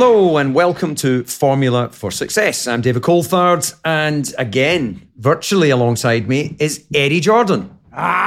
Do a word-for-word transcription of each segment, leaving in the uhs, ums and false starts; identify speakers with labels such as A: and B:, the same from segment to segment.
A: Hello and welcome to Formula for Success. I'm David Coulthard, and again, virtually alongside me is Eddie Jordan.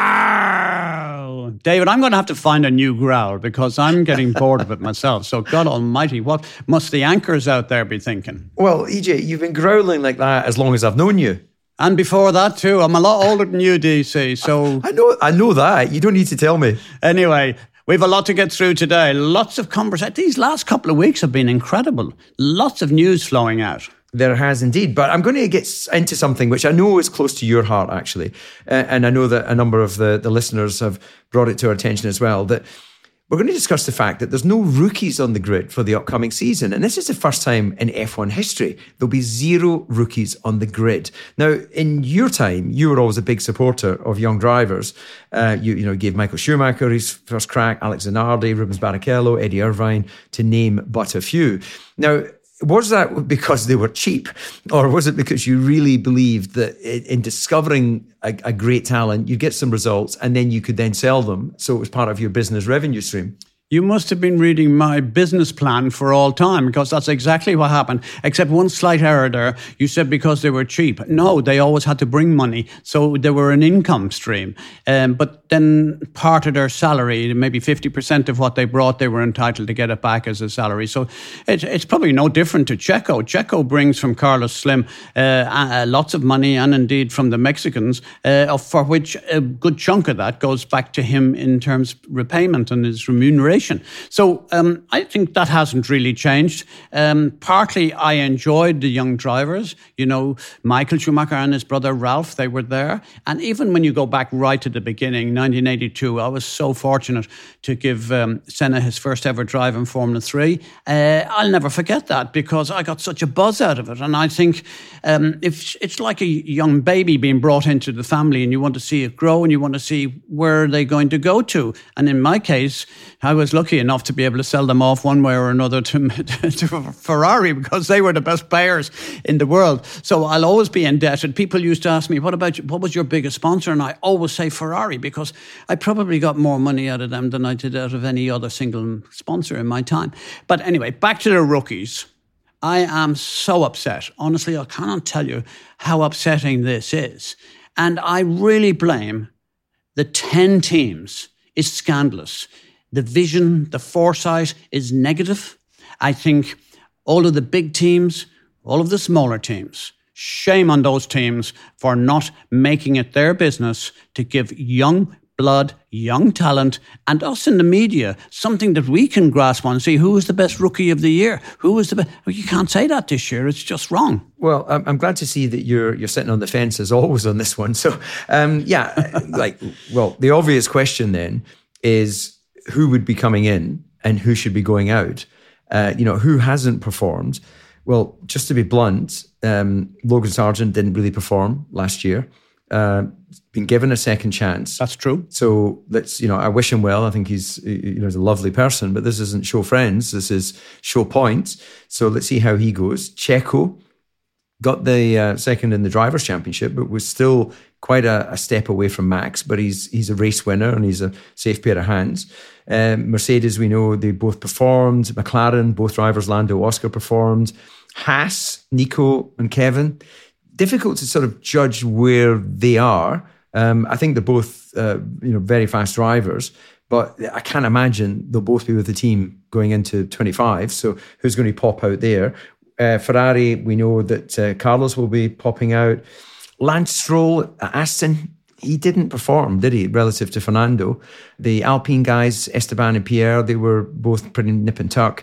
B: Ah, David, I'm going to have to find a new growl because I'm getting bored of it myself. So God almighty, what must the anchors out there be thinking?
A: Well, E J, you've been growling like that as long as I've known you.
B: And before that too, I'm a lot older than you, D C, so...
A: I know, I know that. You don't need to tell me.
B: Anyway... We've a lot to get through today. Lots of conversation. These last couple of weeks have been incredible. Lots of news flowing out.
A: There has indeed. But I'm going to get into something which I know is close to your heart, actually. Uh, and I know that a number of the, the listeners have brought it to our attention as well, that we're going to discuss the fact that there's no rookies on the grid for the upcoming season. And this is the first time in F one history there'll be zero rookies on the grid. Now, in your time, you were always a big supporter of young drivers. Uh, you, you know, gave Michael Schumacher his first crack, Alex Zanardi, Rubens Barrichello, Eddie Irvine, to name but a few. Now, was that because they were cheap, or was it because you really believed that in discovering a, a great talent, you'd get some results and then you could then sell them, so it was part of your business revenue stream?
B: You must have been reading my business plan for all time, because that's exactly what happened, except one slight error there. You said because they were cheap. No, they always had to bring money, so they were an income stream. Um, but then part of their salary, maybe fifty percent of what they brought, they were entitled to get it back as a salary. So it, it's probably no different to Checo. Checo brings from Carlos Slim uh, uh, lots of money, and indeed from the Mexicans, uh, for which a good chunk of that goes back to him in terms of repayment and his remuneration. So um, I think that hasn't really changed. Um, partly I enjoyed the young drivers. You know, Michael Schumacher and his brother Ralph, they were there. And even when you go back right to the beginning, nineteen eighty-two, I was so fortunate to give um, Senna his first ever drive in Formula three. Uh, I'll never forget that because I got such a buzz out of it. And I think um, if it's like a young baby being brought into the family, and you want to see it grow and you want to see where they're going to go to. And in my case, I was lucky enough to be able to sell them off one way or another to, to Ferrari because they were the best players in the world. So I'll always be indebted. People used to ask me, what about you? What was your biggest sponsor? And I always say Ferrari, because I probably got more money out of them than I did out of any other single sponsor in my time. But anyway, back to the rookies. I am so upset. Honestly, I cannot tell you how upsetting this is. And I really blame the ten teams. It's scandalous. The vision, the foresight is negative. I think all of the big teams, all of the smaller teams, shame on those teams for not making it their business to give young blood, young talent, and us in the media something that we can grasp on and see who is the best rookie of the year. Who is the best? You can't say that this year. It's just wrong.
A: Well, I'm glad to see that you're you're sitting on the fence as always on this one. So, um, yeah, like, well, the obvious question then is, who would be coming in and who should be going out? Uh, you know, who hasn't performed? Well, just to be blunt, um, Logan Sargent didn't really perform last year. Uh, been given a second chance.
B: That's true.
A: So let's, you know, I wish him well. I think he's, you know, he's a lovely person, but this isn't show friends. This is show points. So let's see how he goes. Checo got the uh, second in the Drivers' Championship, but was still quite a, a step away from Max. But he's he's a race winner and he's a safe pair of hands. Um, Mercedes, we know they both performed. McLaren, both drivers, Lando, Oscar, performed. Haas, Nico and Kevin, difficult to sort of judge where they are. Um, I think they're both uh, you know very fast drivers, but I can't imagine they'll both be with the team going into twenty-five. So who's going to pop out there? Uh, Ferrari, we know that uh, Carlos will be popping out. Lance Stroll at Aston, he didn't perform, did he, relative to Fernando? The Alpine guys, Esteban and Pierre, they were both pretty nip and tuck.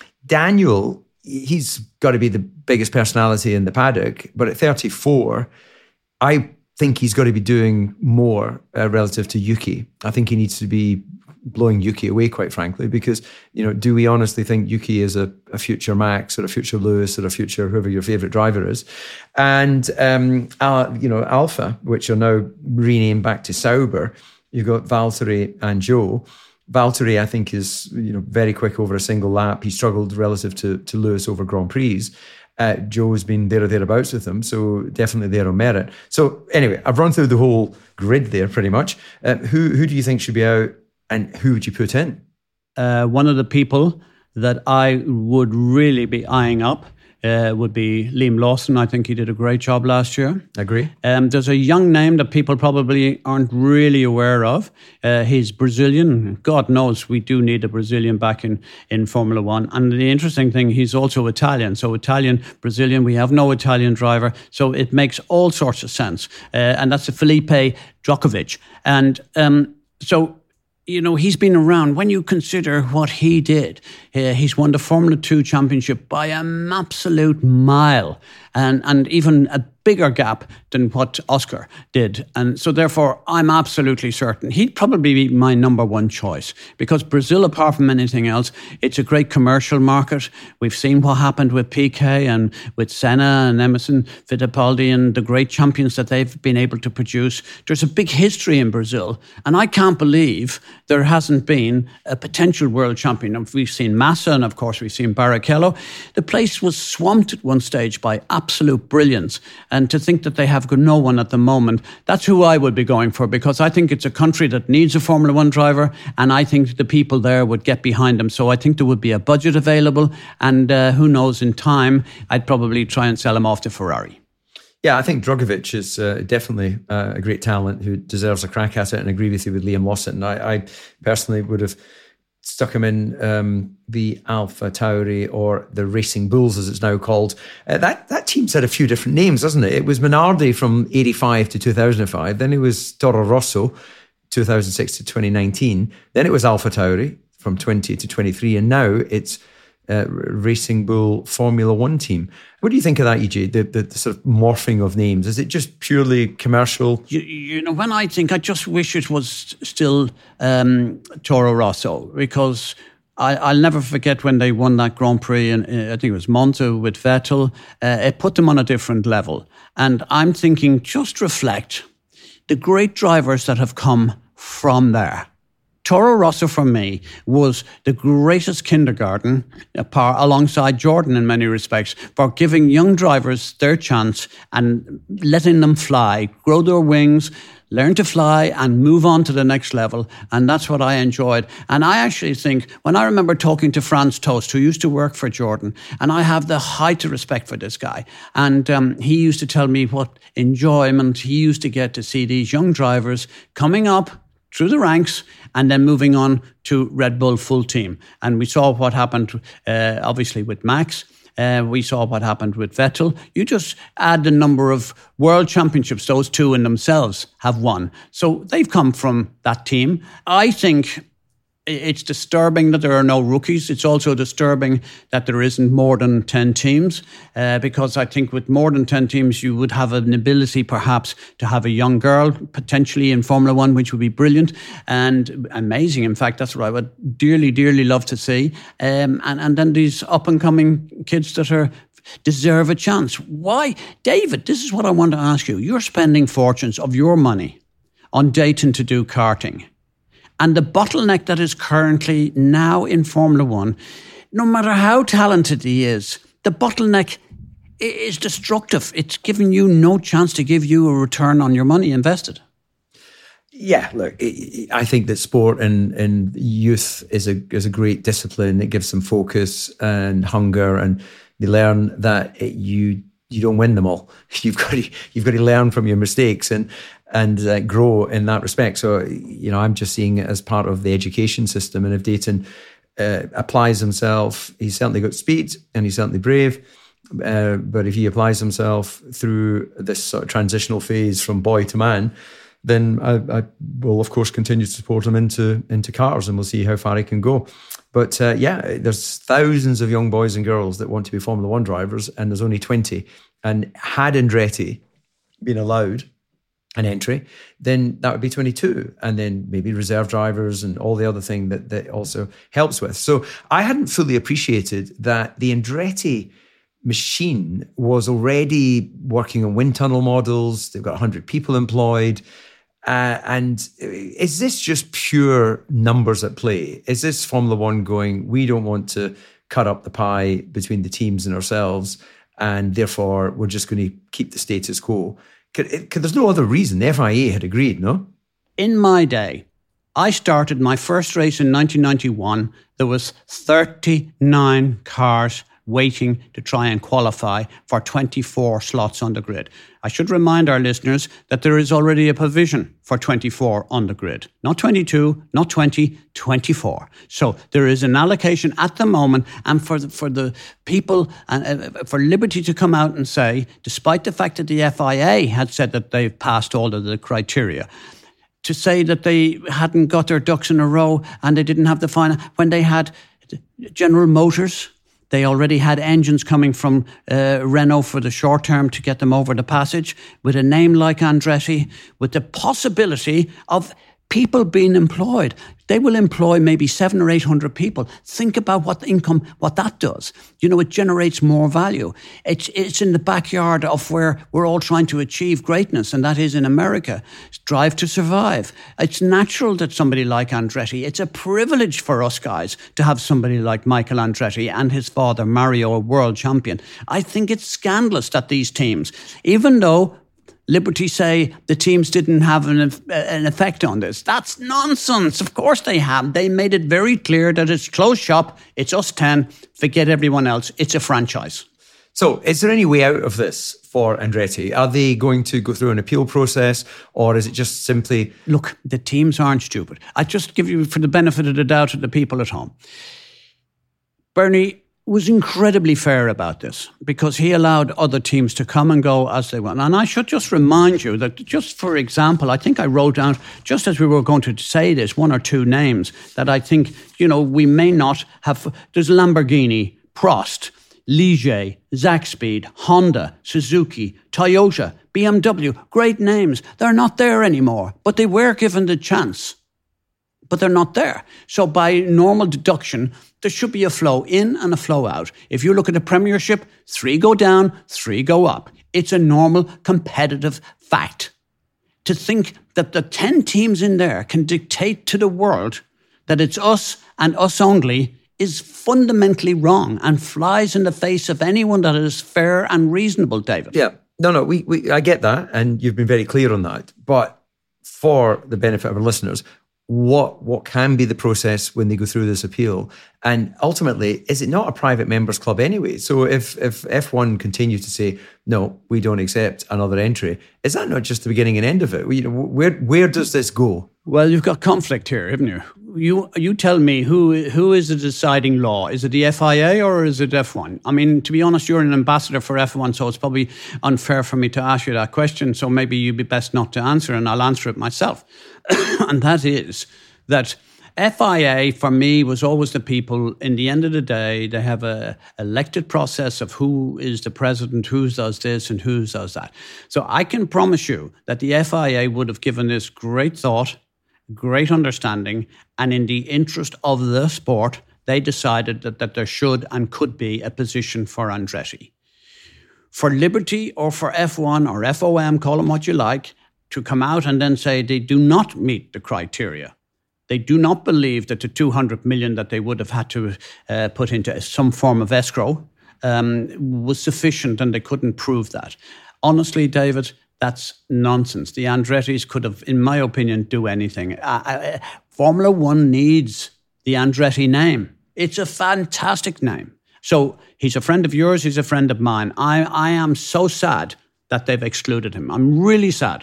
A: Daniel, he's got to be the biggest personality in the paddock, but at thirty-four, I think he's got to be doing more uh, relative to Yuki. I think he needs to be blowing Yuki away, quite frankly, because, you know, do we honestly think Yuki is a, a future Max or a future Lewis or a future whoever your favourite driver is? And, um, uh, you know, Alpha, which are now renamed back to Sauber, you've got Valtteri and Joe. Valtteri, I think, is, you know, very quick over a single lap. He struggled relative to, to Lewis over Grand Prix. Uh, Joe's been there or thereabouts with him, so definitely there on merit. So anyway, I've run through the whole grid there pretty much. Uh, who who do you think should be out? And who would you put in?
B: Uh, one of the people that I would really be eyeing up uh, would be Liam Lawson. I think he did a great job last year.
A: Agree.
B: Um, there's a young name that people probably aren't really aware of. Uh, he's Brazilian. God knows we do need a Brazilian back in, in Formula One. And the interesting thing, he's also Italian. So Italian, Brazilian, we have no Italian driver. So it makes all sorts of sense. Uh, and that's Felipe Djokovic. And um, so... You know, he's been around. When you consider what he did, uh, he's won the Formula Two championship by an absolute mile, and and even a bigger gap than what Oscar did. And so therefore, I'm absolutely certain he'd probably be my number one choice, because Brazil, apart from anything else, it's a great commercial market. We've seen what happened with Piquet and with Senna and Emerson Fittipaldi and the great champions that they've been able to produce. There's a big history in Brazil, and I can't believe there hasn't been a potential world champion. We've seen Massa, and of course we've seen Barrichello. The place was swamped at one stage by absolute brilliance. And to think that they have no one at the moment, that's who I would be going for, because I think it's a country that needs a Formula One driver, and I think the people there would get behind them. So I think there would be a budget available, and uh, who knows, in time, I'd probably try and sell him off to Ferrari.
A: Yeah, I think Drogovic is uh, definitely uh, a great talent who deserves a crack at it, and I agree with you with Liam Lawson. I, I personally would have stuck him in um, the Alpha Tauri, or the Racing Bulls as it's now called. Uh, that that team's had a few different names, hasn't it? It was Minardi from eighty-five to two thousand five, then it was Toro Rosso two thousand six to twenty nineteen, then it was Alpha Tauri from twenty to twenty-three, and now it's uh, Racing Bull Formula One team. What do you think of that, E J, the, the, the sort of morphing of names? Is it just purely commercial?
B: You, you know, when I think, I just wish it was still um, Toro Rosso, because I, I'll never forget when they won that Grand Prix, and uh, I think it was Monza with Vettel. Uh, it put them on a different level. And I'm thinking, just reflect the great drivers that have come from there. Toro Rosso, for me, was the greatest kindergarten, par, alongside Jordan in many respects, for giving young drivers their chance and letting them fly, grow their wings, learn to fly and move on to the next level. And that's what I enjoyed. And I actually think, when I remember talking to Franz Tost, who used to work for Jordan, and I have the height of respect for this guy. And um, he used to tell me what enjoyment he used to get to see these young drivers coming up through the ranks and then moving on to Red Bull full team. And we saw what happened, uh, obviously, with Max. Uh, we saw what happened with Vettel. You just add the number of world championships those two in themselves have won. So they've come from that team. I think it's disturbing that there are no rookies. It's also disturbing that there isn't more than ten teams, uh, because I think with more than ten teams, you would have an ability perhaps to have a young girl potentially in Formula One, which would be brilliant and amazing. In fact, that's what I would dearly, dearly love to see. Um, and, and then these up-and-coming kids that are deserve a chance. Why? David, this is what I want to ask you. You're spending fortunes of your money on Dayton to do karting. And the bottleneck that is currently now in Formula One, no matter how talented he is, the bottleneck is destructive. It's giving you no chance to give you a return on your money invested.
A: Yeah, look, I think that sport and, and youth is a is a great discipline. It gives them focus and hunger, and they learn that it, you you don't win them all. You've got to you've got to learn from your mistakes and and uh, grow in that respect. So, you know, I'm just seeing it as part of the education system. And if Dayton uh, applies himself, he's certainly got speed and he's certainly brave. Uh, but if he applies himself through this sort of transitional phase from boy to man, then I, I will, of course, continue to support him into into cars, and we'll see how far he can go. But uh, yeah, there's thousands of young boys and girls that want to be Formula One drivers, and there's only twenty. And had Andretti been allowed an entry, then that would be twenty-two, and then maybe reserve drivers and all the other thing that that also helps with. So I hadn't fully appreciated that the Andretti machine was already working on wind tunnel models. They've got one hundred people employed. Uh, and is this just pure numbers at play? Is this Formula One going, we don't want to cut up the pie between the teams and ourselves, and therefore we're just going to keep the status quo? Because there's no other reason. The F I A had agreed, no?
B: In my day, I started my first race in nineteen ninety-one. There was thirty-nine cars waiting to try and qualify for twenty-four slots on the grid. I should remind our listeners that there is already a provision for twenty-four on the grid. Not twenty-two, not twenty, twenty-four. So there is an allocation at the moment, and for the, for the people, and uh, for Liberty to come out and say, despite the fact that the F I A had said that they've passed all of the criteria, to say that they hadn't got their ducks in a row and they didn't have the final, when they had General Motors, they already had engines coming from uh, Renault for the short term to get them over the passage, with a name like Andretti, with the possibility of people being employed. They will employ maybe seven or eight hundred people. Think about what the income, what that does. You know, it generates more value. It's it's in the backyard of where we're all trying to achieve greatness, and that is in America. Drive to survive. It's natural that somebody like Andretti, it's a privilege for us guys to have somebody like Michael Andretti and his father, Mario, a world champion. I think it's scandalous that these teams, even though Liberty say the teams didn't have an, an effect on this. That's nonsense. Of course they have. They made it very clear that it's closed shop. It's us ten. Forget everyone else. It's a franchise.
A: So is there any way out of this for Andretti? Are they going to go through an appeal process, or is it just simply...
B: Look, the teams aren't stupid. I just give you, for the benefit of the doubt, to the people at home. Bernie was incredibly fair about this because he allowed other teams to come and go as they want. And I should just remind you that, just for example, I think I wrote down, just as we were going to say this, one or two names that I think, you know, we may not have. There's Lamborghini, Prost, Ligier, Zaxbyte, Honda, Suzuki, Toyota, B M W, great names. They're not there anymore, but they were given the chance. But they're not there. So by normal deduction, there should be a flow in and a flow out. If you look at the Premiership, three go down, three go up. It's a normal competitive fact. To think that the ten teams in there can dictate to the world that it's us and us only is fundamentally wrong and flies in the face of anyone that is fair and reasonable, David.
A: Yeah, no, no, we, we I get that, and you've been very clear on that. But for the benefit of our listeners, what what can be the process when they go through this appeal? And ultimately, is it not a private members club anyway? So if, if F one continues to say, no, we don't accept another entry, is that not just the beginning and end of it? You know, where where does this go?
B: Well, you've got conflict here, haven't you? You you tell me, who who is the deciding law? Is it the F I A or is it F one? I mean, to be honest, you're an ambassador for F one, so it's probably unfair for me to ask you that question. So maybe you'd be best not to answer, and I'll answer it myself. And that is that F I A, for me, was always the people. In the end of the day, they have a elected process of who is the president, who does this and who does that. So I can promise you that the F I A would have given this great thought, great understanding, and in the interest of the sport, they decided that, that there should and could be a position for Andretti. For Liberty or for F one or F O M, call them what you like, to come out and then say they do not meet the criteria. They do not believe that the two hundred million that they would have had to uh, put into some form of escrow um, was sufficient, and they couldn't prove that. Honestly, David, that's nonsense. The Andrettis could have, in my opinion, do anything. Uh, uh, Formula One needs the Andretti name. It's a fantastic name. So he's a friend of yours, he's a friend of mine. I, I am so sad that they've excluded him. I'm really sad.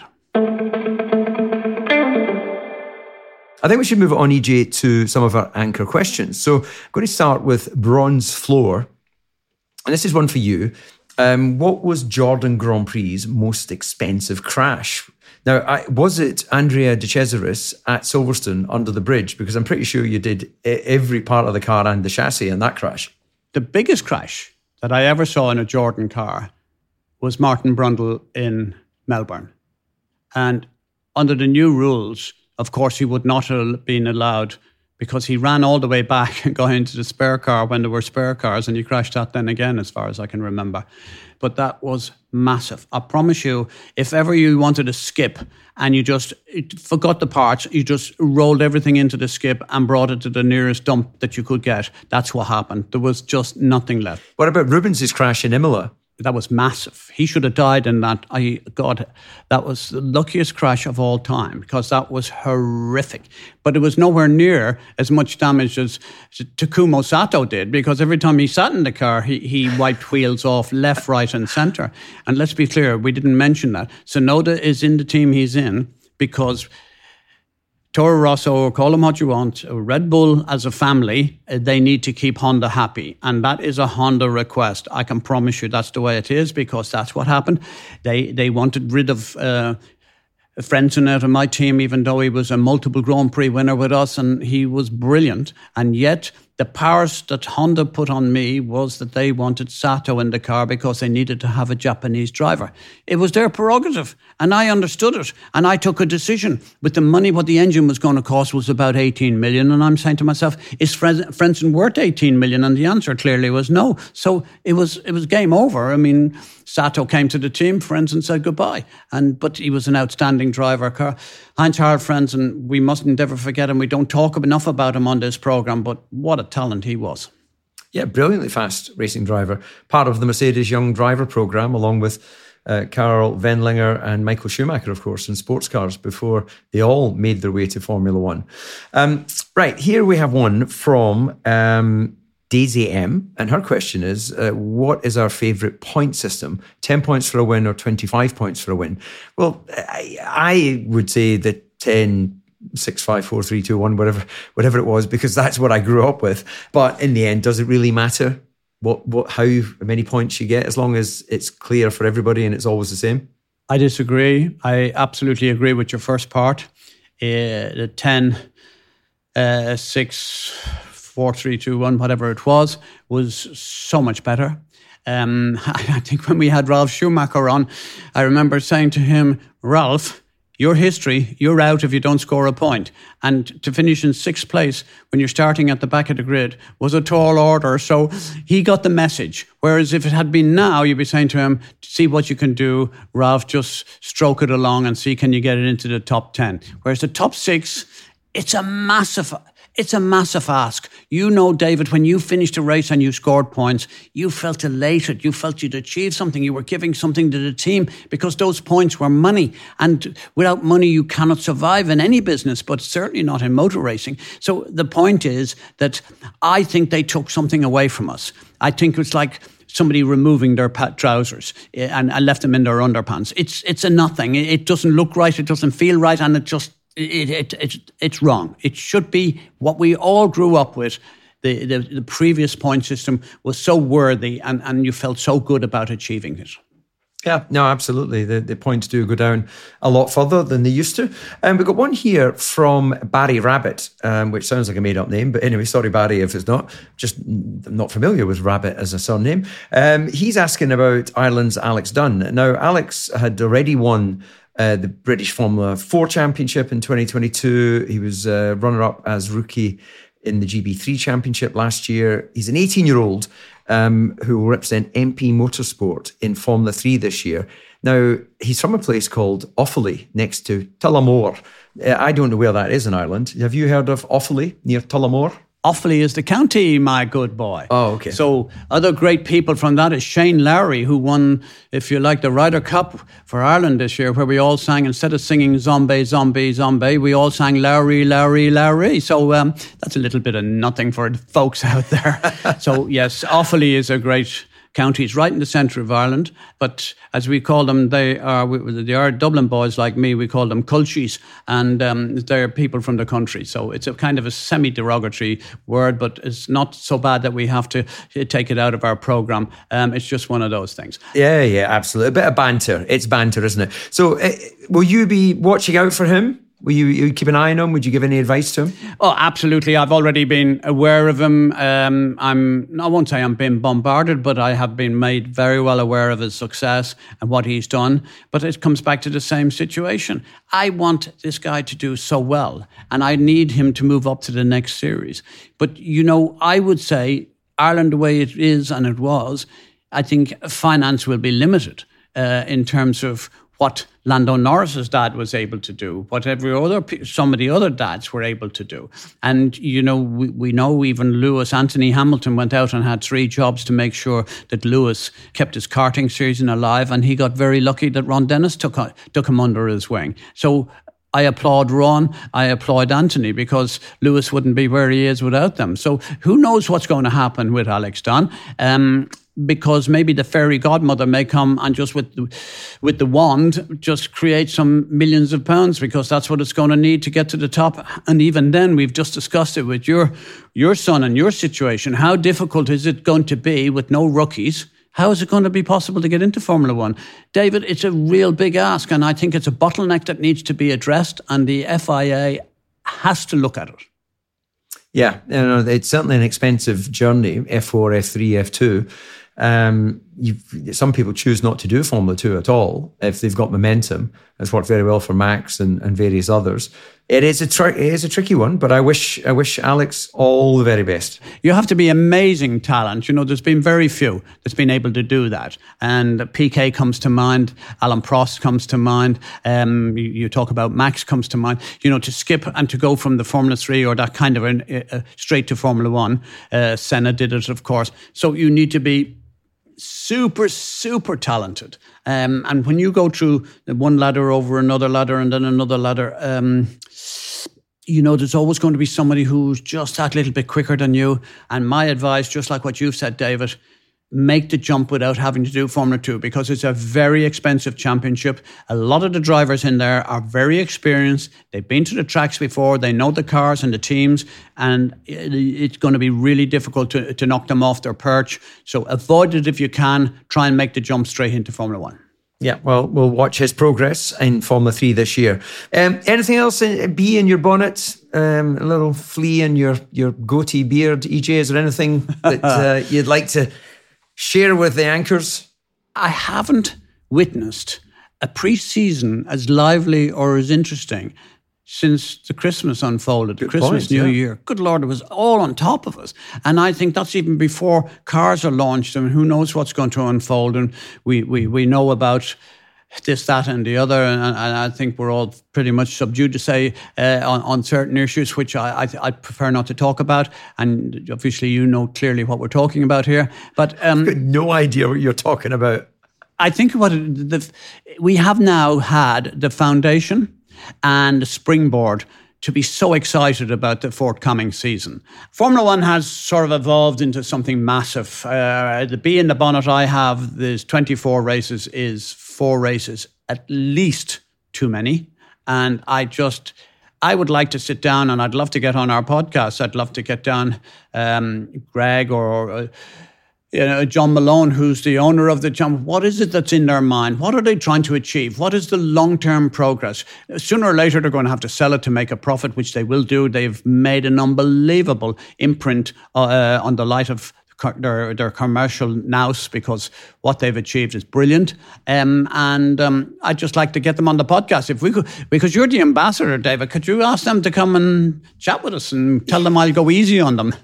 A: I think we should move on, E J, to some of our anchor questions. So I'm going to start with Bronze Floor. And this is one for you. Um, what was Jordan Grand Prix's most expensive crash? Now, I, was it Andrea De Cesaris at Silverstone under the bridge? Because I'm pretty sure you did every part of the car and the chassis in that crash.
B: The biggest crash that I ever saw in a Jordan car was Martin Brundle in Melbourne. And under the new rules, of course, he would not have been allowed, because he ran all the way back and got into the spare car when there were spare cars, and he crashed that then again, as far as I can remember. But that was massive. I promise you, if ever you wanted to skip and you just forgot the parts, you just rolled everything into the skip and brought it to the nearest dump that you could get. That's what happened. There was just nothing left.
A: What about Rubens' crash in Imola?
B: that was massive. He should have died in that. I God, that was the luckiest crash of all time because that was horrific. But it was nowhere near as much damage as Takuma Sato did because every time he sat in the car, he, he wiped wheels off left, right and centre. And let's be clear, we didn't mention that. Tsunoda is in the team he's in because Toro Rosso, or call them what you want, Red Bull as a family, they need to keep Honda happy. And that is a Honda request. I can promise you that's the way it is because that's what happened. They they wanted rid of uh, Frentzen out of my team, even though he was a multiple Grand Prix winner with us and he was brilliant. And yet the powers that Honda put on me was that they wanted Sato in the car because they needed to have a Japanese driver. It was their prerogative, and I understood it. And I took a decision. With the money, what the engine was going to cost was about eighteen million. And I'm saying to myself, is Frentzen worth eighteen million? And the answer clearly was no. So it was it was game over. I mean, Sato came to the team, Frentzen said goodbye. And but he was an outstanding driver. Heinz-Harald Frentzen, we mustn't ever forget him. We don't talk enough about him on this programme, but what a talent he was.
A: Yeah, brilliantly fast racing driver. Part of the Mercedes Young Driver programme, along with uh, Karl Wendlinger and Michael Schumacher, of course, in sports cars before they all made their way to Formula One. Um, right, here we have one from um, Daisy M, and her question is, uh, what is our favourite point system? ten points for a win or twenty-five points for a win? Well, I, I would say that ten, six, five, four, three, two, one, whatever, whatever it was, because that's what I grew up with. But in the end, does it really matter what, what, how many points you get, as long as it's clear for everybody and it's always the same?
B: I disagree. I absolutely agree with your first part. Uh, the ten, uh, six, four, three, two, one, whatever it was, was so much better. Um, I think when we had Ralf Schumacher on, I remember saying to him, Ralph, your history, you're out if you don't score a point. And to finish in sixth place when you're starting at the back of the grid was a tall order. So he got the message. Whereas if it had been now, you'd be saying to him, see what you can do, Ralph, just stroke it along and see can you get it into the top ten. Whereas the top six, it's a massive... It's a massive ask. You know, David, when you finished a race and you scored points, you felt elated. You felt you'd achieved something. You were giving something to the team because those points were money. And without money, you cannot survive in any business, but certainly not in motor racing. So the point is that I think they took something away from us. I think it's like somebody removing their trousers and, and left them in their underpants. It's, it's a nothing. It doesn't look right. It doesn't feel right. And it just... It, it, it, it's wrong. It should be what we all grew up with. The, the, the previous point system was so worthy and, and you felt so good about achieving it.
A: Yeah, no, absolutely. The, the points do go down a lot further than they used to. And um, we've got one here from Barry Rabbit, um, which sounds like a made-up name. But anyway, sorry, Barry, if it's not. Just I'm not familiar with Rabbit as a surname. Um, he's asking about Ireland's Alex Dunn. Now, Alex had already won Uh, the British Formula four Championship in twenty twenty-two. He was uh, runner-up as rookie in the G B three Championship last year. He's an eighteen-year-old um, who will represent M P Motorsport in Formula three this year. Now, he's from a place called Offaly, next to Tullamore. Uh, I don't know where that is in Ireland. Have you heard of Offaly, near Tullamore?
B: Offaly is the county, my good boy.
A: Oh, okay.
B: So other great people from that is Shane Lowry, who won, if you like, the Ryder Cup for Ireland this year, where we all sang, instead of singing Zombie, Zombie, Zombie, we all sang Lowry, Lowry, Lowry. So um, that's a little bit of nothing for the folks out there. So yes, Offaly is a great county. It's right in the centre of Ireland, but as we call them, they are they are Dublin boys like me. We call them culchies, and um, they're people from the country. So it's a kind of a semi-derogatory word, but it's not so bad that we have to take it out of our programme. Um, it's just one of those things.
A: Yeah, yeah, absolutely. A bit of banter. It's banter, isn't it? So uh, will you be watching out for him? Will you, you keep an eye on him? Would you give any advice to him?
B: Oh, absolutely. I've already been aware of him. Um, I'm, I won't say I'm being bombarded, but I have been made very well aware of his success and what he's done. But it comes back to the same situation. I want this guy to do so well, and I need him to move up to the next series. But, you know, I would say Ireland, the way it is and it was, I think finance will be limited uh, in terms of what Lando Norris's dad was able to do, what every other, some of the other dads were able to do. And, you know, we, we know even Lewis, Anthony Hamilton went out and had three jobs to make sure that Lewis kept his karting season alive. And he got very lucky that Ron Dennis took, took him under his wing. So I applaud Ron, I applaud Anthony, because Lewis wouldn't be where he is without them. So who knows what's going to happen with Alex Don? Um, because maybe the fairy godmother may come and just with the, with the wand just create some millions of pounds, because that's what it's going to need to get to the top. And even then, we've just discussed it with your your son and your situation. How difficult is it going to be with no rookies? How is it going to be possible to get into Formula One? David, it's a real big ask, and I think it's a bottleneck that needs to be addressed, and the F I A has to look at it.
A: Yeah, you know, it's certainly an expensive journey, F four, F three, F two. Um, some people choose not to do Formula two at all if they've got momentum. It's worked very well for Max and, and various others. It is a tr- it is a tricky one, but I wish I wish Alex all the very best.
B: You have to be amazing talent. You know, there's been very few that's been able to do that. And P K comes to mind. Alan Prost comes to mind. Um, you, you talk about Max comes to mind. You know, to skip and to go from the Formula three or that kind of an, uh, straight to Formula one. Uh, Senna did it, of course. So you need to be super, super talented. Um, and when you go through one ladder over another ladder and then another ladder, um, you know, there's always going to be somebody who's just that little bit quicker than you. And my advice, just like what you've said, David, make the jump without having to do Formula two, because it's a very expensive championship. A lot of the drivers in there are very experienced. They've been to the tracks before. They know the cars and the teams, and it's going to be really difficult to, to knock them off their perch. So avoid it if you can. Try and make the jump straight into Formula One.
A: Yeah, well, we'll watch his progress in Formula three this year. Um, anything else, in, bee in your bonnet, um, a little flea in your, your goatee beard, E J? Is there anything that uh, you'd like to share with the anchors?
B: I haven't witnessed a pre-season as lively or as interesting since the Christmas unfolded, the
A: Good
B: Christmas
A: point,
B: New
A: yeah.
B: Year. Good Lord, it was all on top of us. And I think that's even before cars are launched. I mean, who knows what's going to unfold? And we, we, we know about this, that and the other. And, and I think we're all pretty much subdued to say uh, on, on certain issues, which I, I, I prefer not to talk about. And obviously you know clearly what we're talking about here. But um,
A: I've got no idea what you're talking about.
B: I think what it, the, we have now had the foundation and the springboard to be so excited about the forthcoming season. Formula One has sort of evolved into something massive. Uh, the bee in the bonnet I have, there's twenty-four races, is four races at least too many. And I just, I would like to sit down, and I'd love to get on our podcast. I'd love to get down um, Greg or uh, you know, John Malone, who's the owner of the jump. What is it that's in their mind? What are they trying to achieve? What is the long-term progress? Sooner or later, they're going to have to sell it to make a profit, which they will do. They've made an unbelievable imprint uh, on the light of their, their commercial nous, because what they've achieved is brilliant. Um, and um, I'd just like to get them on the podcast. If we could, because you're the ambassador, David, could you ask them to come and chat with us and tell them I'll go easy on them?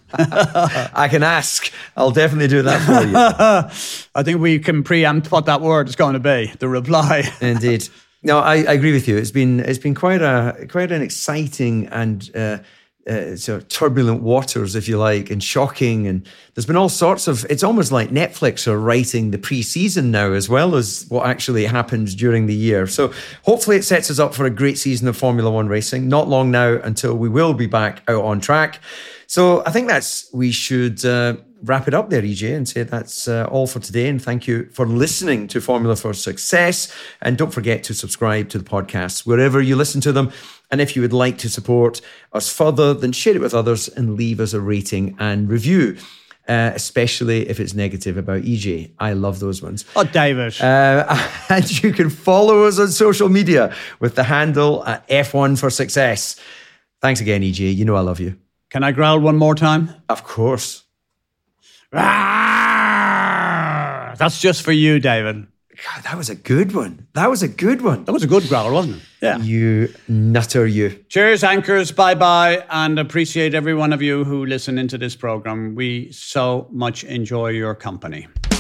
A: I can ask. I'll definitely do that for you.
B: I think we can preempt what that word is going to be, the reply.
A: Indeed. No, I, I agree with you. It's been it's been quite a quite an exciting and uh, uh, sort of turbulent waters, if you like, and shocking. And there's been all sorts of. It's almost like Netflix are writing the pre-season now, as well as what actually happens during the year. So hopefully it sets us up for a great season of Formula One racing. Not long now until we will be back out on track. So I think that's we should uh, wrap it up there, E J, and say that's uh, all for today. And thank you for listening to Formula for Success. And don't forget to subscribe to the podcasts wherever you listen to them. And if you would like to support us further, then share it with others and leave us a rating and review, uh, especially if it's negative about E J. I love those ones.
B: Oh, David.
A: Uh, and you can follow us on social media with the handle at F one for Success. Thanks again, E J. You know I love you.
B: Can I growl one more time?
A: Of course.
B: Ah, that's just for you, David.
A: God, that was a good one. That was a good one.
B: That was a good growl, wasn't it? Yeah.
A: You nutter, you.
B: Cheers, anchors. Bye-bye. And appreciate every one of you who listen into this program. We so much enjoy your company.